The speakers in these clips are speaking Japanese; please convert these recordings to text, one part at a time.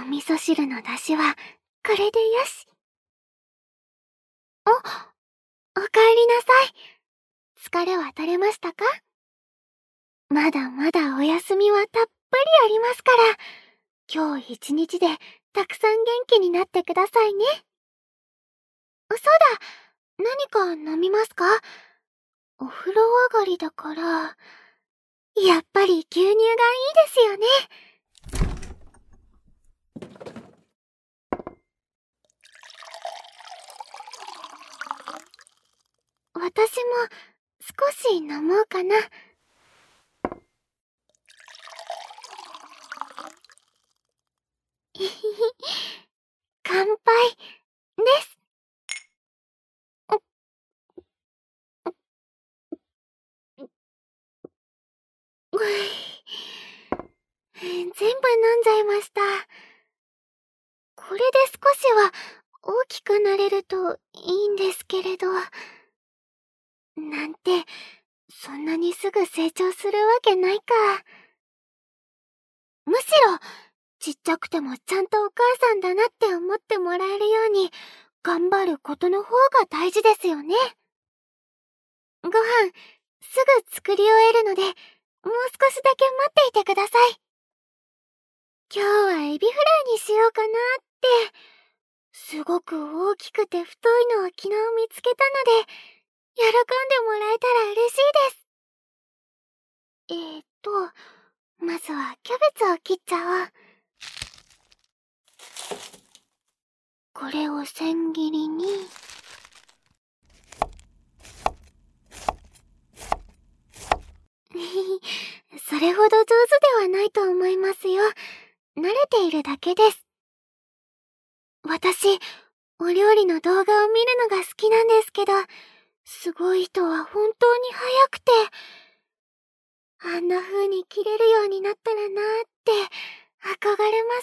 お味噌汁の出汁は、これでよし。おかえりなさい。疲れは取れましたか？まだまだお休みはたっぷりありますから、今日一日でたくさん元気になってくださいね。そうだ、何か飲みますか？お風呂上がりだから、やっぱり牛乳がいいですよね。私も少し飲もうかな。乾杯です。全部飲んじゃいました。これで少しは大きくなれるといいんですけれど。なんて、そんなにすぐ成長するわけないか。むしろ、ちっちゃくてもちゃんとお母さんだなって思ってもらえるように、頑張ることの方が大事ですよね。ご飯、すぐ作り終えるので、もう少しだけ待っていてください。今日はエビフライにしようかなって。すごく大きくて太いのを昨日見つけたので、喜んでもらえたら嬉しいです。まずはキャベツを切っちゃおう。これを千切りに。それほど上手ではないと思いますよ。慣れているだけです。私、お料理の動画を見るのが好きなんですけど、すごい人は本当に早くて、あんな風に切れるようになったらなーって憧れます。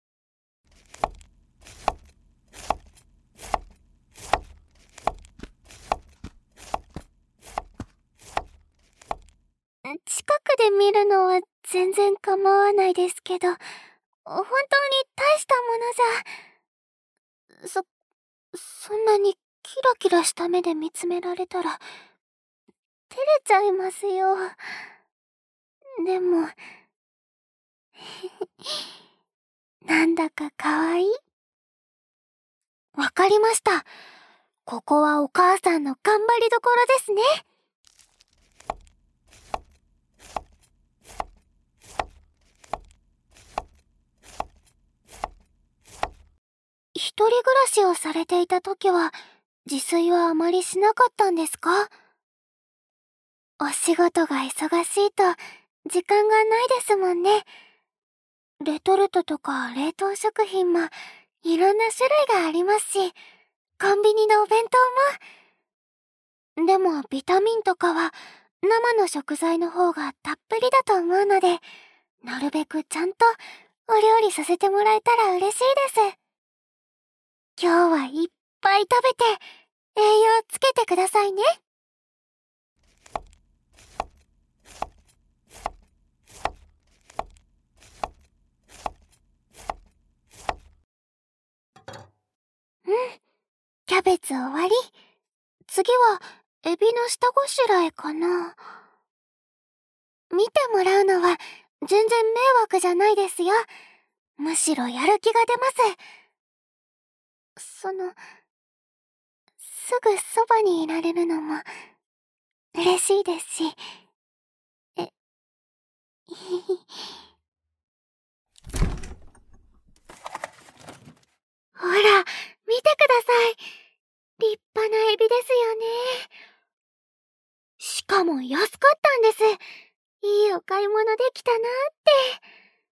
近くで見るのは全然構わないですけど、本当に大したものじゃ、そんなにキラキラした目で見つめられたら、照れちゃいますよ。でも、なんだか可愛い。わかりました。ここはお母さんの頑張りどころですね。一人暮らしをされていた時は、自炊はあまりしなかったんですか？お仕事が忙しいと、時間がないですもんね。レトルトとか冷凍食品も、いろんな種類がありますし、コンビニのお弁当も。でも、ビタミンとかは、生の食材の方がたっぷりだと思うので、なるべくちゃんとお料理させてもらえたら嬉しいです。今日はいっぱい食べて、栄養つけてくださいね。キャベツ終わり。次は、エビの下ごしらえかな。見てもらうのは、全然迷惑じゃないですよ。むしろやる気が出ます。すぐそばにいられるのも、嬉しいですし。え、ひひ。ほら、見てください。立派なエビですよね。しかも安かったんです。いいお買い物できたなって。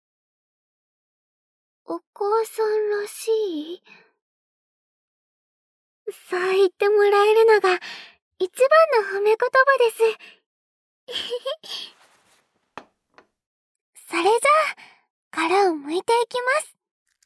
お母さんらしい？そう言ってもらえるのが一番の褒め言葉です。それじゃあ、殻を剥いていきます。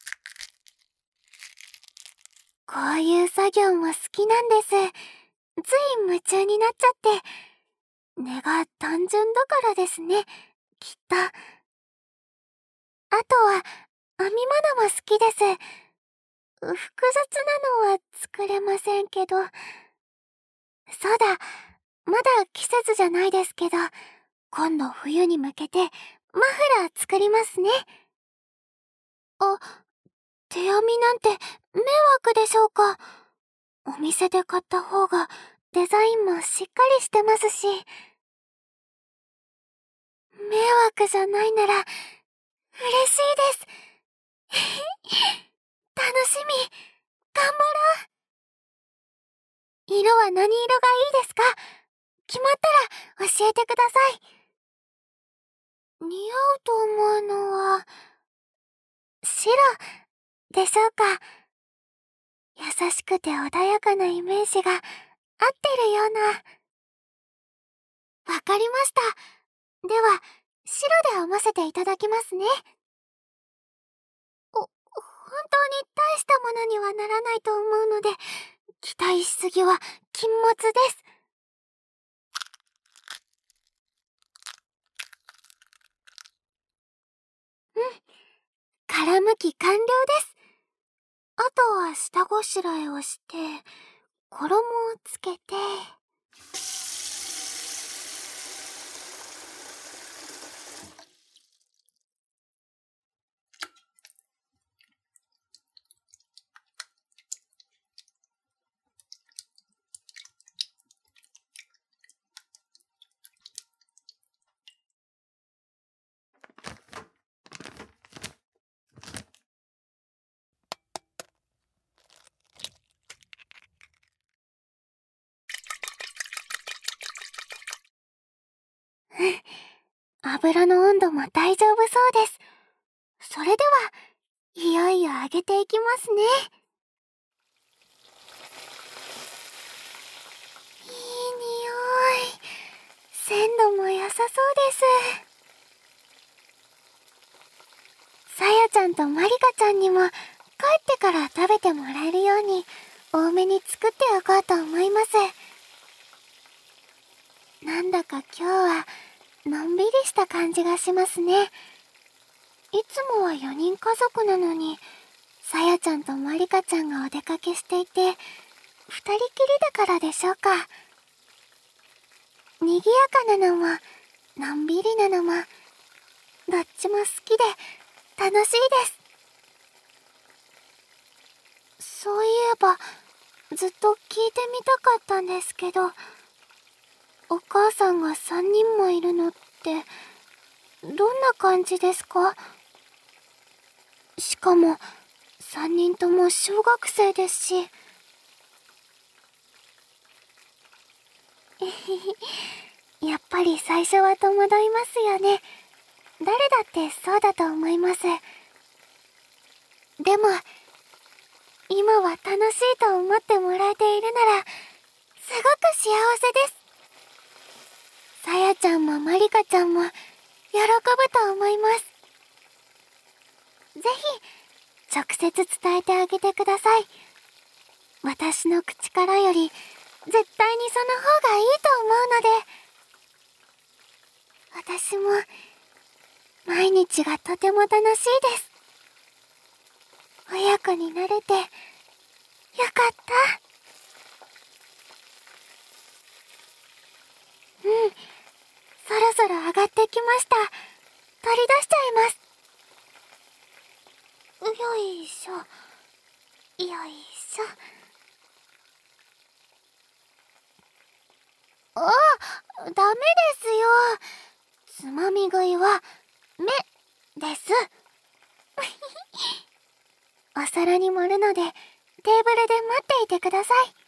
こういう作業も好きなんです。つい夢中になっちゃって。根が単純だからですね、きっと。あとは、 編み物も好きです。複雑なのは作れませんけど。そうだ、まだ季節じゃないですけど、今度冬に向けてマフラー作りますね。あ、手編みなんて迷惑でしょうか。お店で買った方がデザインもしっかりしてますし。迷惑じゃないなら嬉しいです。楽しみ。頑張ろう。色は何色がいいですか？決まったら教えてください。似合うと思うのは白でしょうか。優しくて穏やかなイメージが合ってるような。わかりました。では白で編ませていただきますね。本当に大したものにはならないと思うので、期待しすぎは禁物です。殻むき完了です。あとは下ごしらえをして、衣をつけて。油の温度も大丈夫そうです。それでは、いよいよ揚げていきますね。いい匂い。鮮度も良さそうです。さやちゃんとまりかちゃんにも帰ってから食べてもらえるように多めに作っておこうと思います。なんだか今日はのんびりした感じがしますね。いつもは4人家族なのに、さやちゃんとまりかちゃんがお出かけしていて、2人きりだからでしょうか。賑やかなのも、のんびりなのも、どっちも好きで楽しいです。そういえば、ずっと聞いてみたかったんですけど、お母さんが3人もいるのって、どんな感じですか？しかも、3人とも小学生ですし。やっぱり最初は戸惑いますよね。誰だってそうだと思います。でも、今は楽しいと思ってもらえているなら、すごく幸せです。さやちゃんもまりかちゃんも喜ぶと思います。ぜひ、直接伝えてあげてください。私の口からより、絶対にその方がいいと思うので。私も、毎日がとても楽しいです。親子になれて、よかった。そろそろ上がってきました。取り出しちゃいます。よいしょ。よいしょ。あ、ダメですよ。つまみ食いは、目、です。お皿に盛るので、テーブルで待っていてください。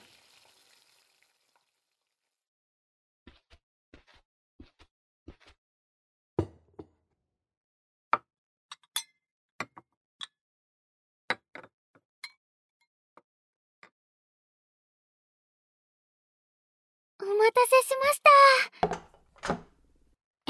お待たせしました。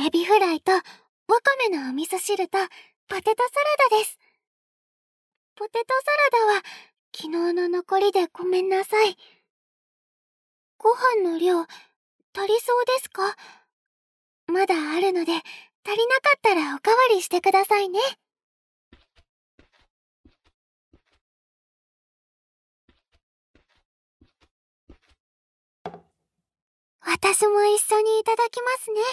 エビフライと、わかめのお味噌汁と、ポテトサラダです。ポテトサラダは、昨日の残りでごめんなさい。ご飯の量、足りそうですか？まだあるので、足りなかったらおかわりしてくださいね。 私も一緒にいただきますね。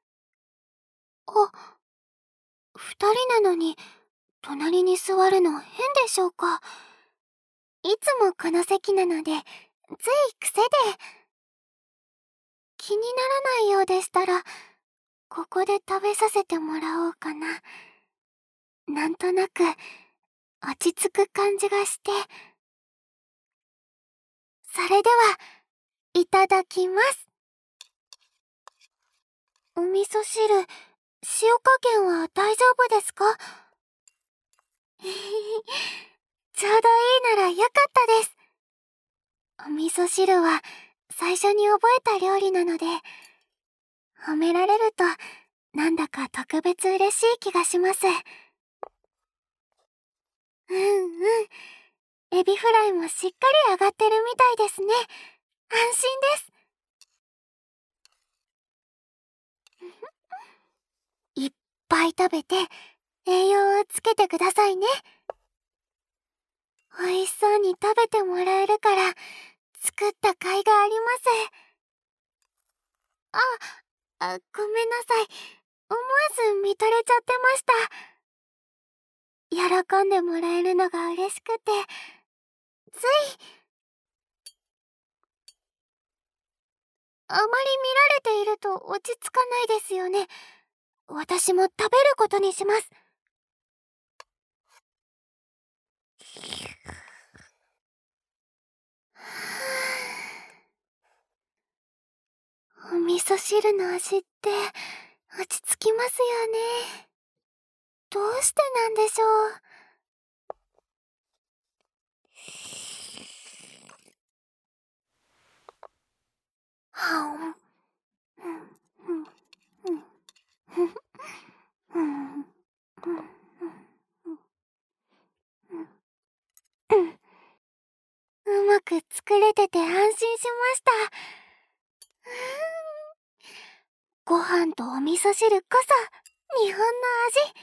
あ、二人なのに、隣に座るの変でしょうか。いつもこの席なので、つい癖で。気にならないようでしたら、ここで食べさせてもらおうかな。なんとなく、落ち着く感じがして。それでは、いただきます。お味噌汁、塩加減は大丈夫ですか？ちょうどいいならよかったです。お味噌汁は最初に覚えた料理なので、褒められるとなんだか特別嬉しい気がします。うんうん。エビフライもしっかり揚がってるみたいですね。安心です。いっぱい食べて栄養をつけてくださいね。美味しそうに食べてもらえるから作った甲斐があります。ごめんなさい。思わず見とれちゃってました。喜んでもらえるのが嬉しくて、つい。あまり見られていると落ち着かないですよね。私も食べることにします。お味噌汁の味って落ち着きますよね。どうしてなんでしょう。はおん。うまく作れてて安心しました。ご飯とお味噌汁こそ日本の味。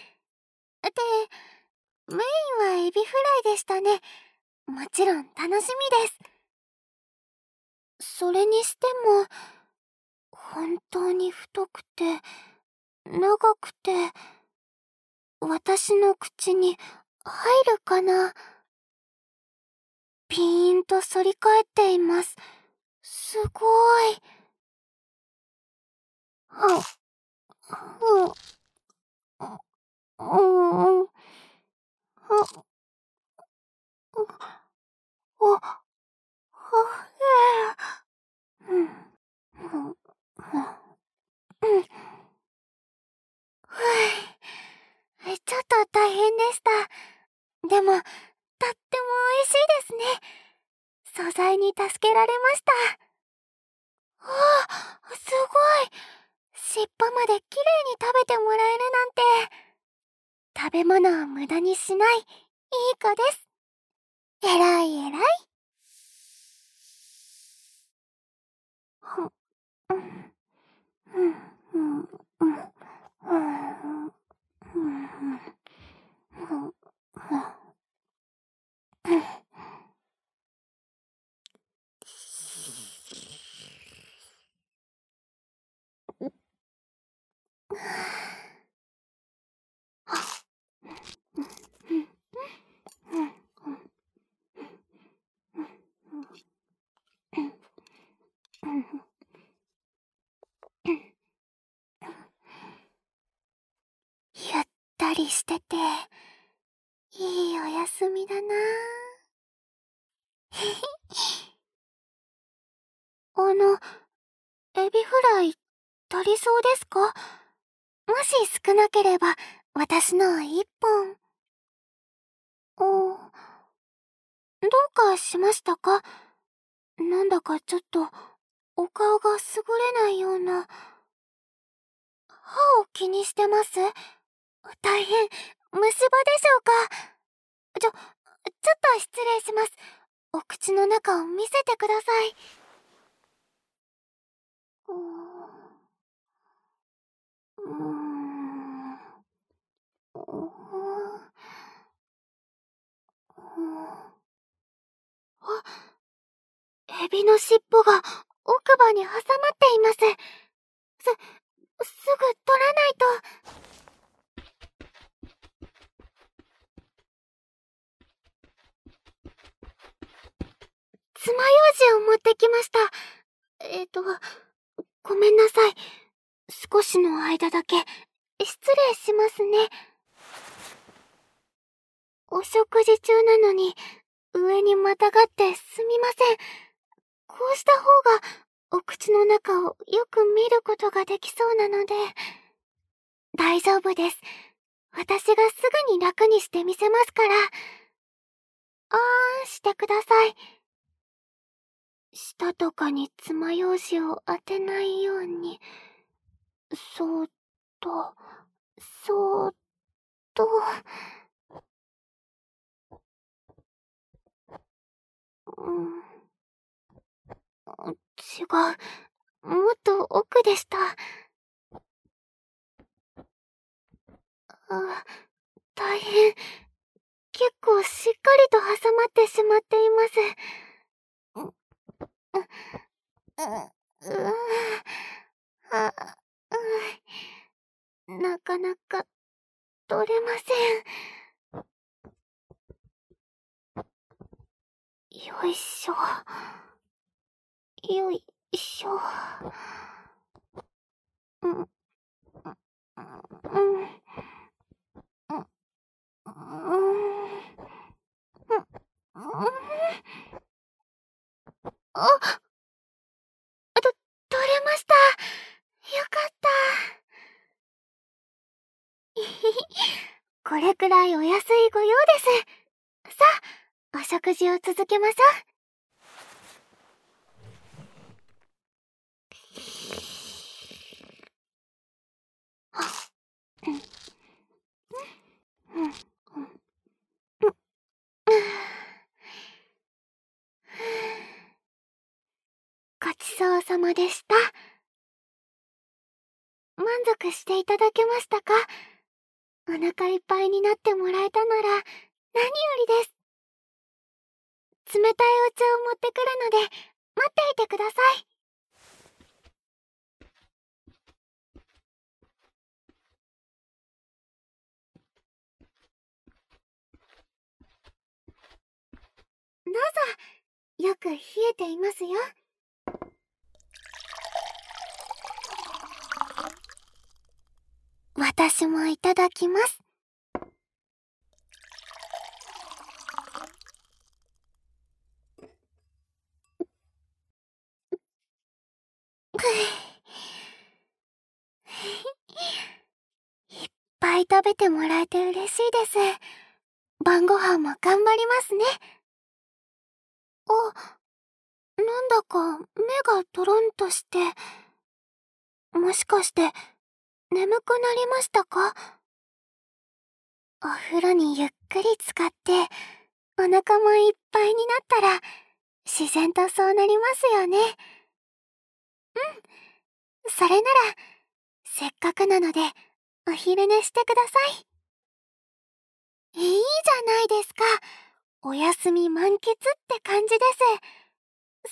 で、メインはエビフライでしたね。もちろん楽しみです。それにしても、本当に太くて、長くて、私の口に入るかな。ピーンと反り返っています。すごい。うん、うん、ちょっと大変でした。でも、とっても美味しいですね。素材に助けられました。すごい。尻尾まできれいに食べてもらえるなんて。食べ物を無駄にしない、いい子です。えらいえらい。ゆったりしてて、いいお休みだな。エビフライ、足りそうですか？もし少なければ、私の一本。どうかしましたか？なんだかちょっと、お顔がすぐれないような。歯を気にしてます？大変、虫歯でしょうか？ちょっと失礼します。お口の中を見せてください。うーん。あ、エビの尻尾が奥歯に挟まっています。すぐ取らないと。爪楊枝を持ってきました。ごめんなさい。少しの間だけ、失礼しますね。お食事中なのに、上にまたがってすみません。こうした方が、お口の中をよく見ることができそうなので。大丈夫です。私がすぐに楽にしてみせますから。あーんしてください。舌とかに爪楊枝を当てないように。そーっと、そーっと。違う。もっと奥でした。大変。結構しっかりと挟まってしまっています。なかなか取れません。よいしょ。よいしょ。あ、取れました。よかった。これくらいお安いご用です。さあ、お食事を続けましょう。ごちそうさまでした。満足していただけましたか？お腹いっぱいになってもらえたなら何よりです。冷たいお茶を持ってくるので待っていてください。どうぞ。よく冷えていますよ。私もいただきます。いっぱい食べてもらえて嬉しいです。晩ご飯も頑張りますね。なんだか目がトロンとして、もしかして眠くなりましたか？お風呂にゆっくり浸かってお腹もいっぱいになったら自然とそうなりますよね。それならせっかくなのでお昼寝してください。いいじゃないですか。お休み満喫って感じです。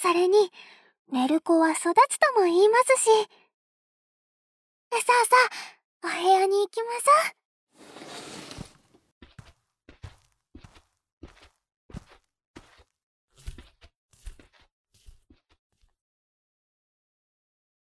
それに寝る子は育つとも言いますし。さあさあ、お部屋に行きましょう。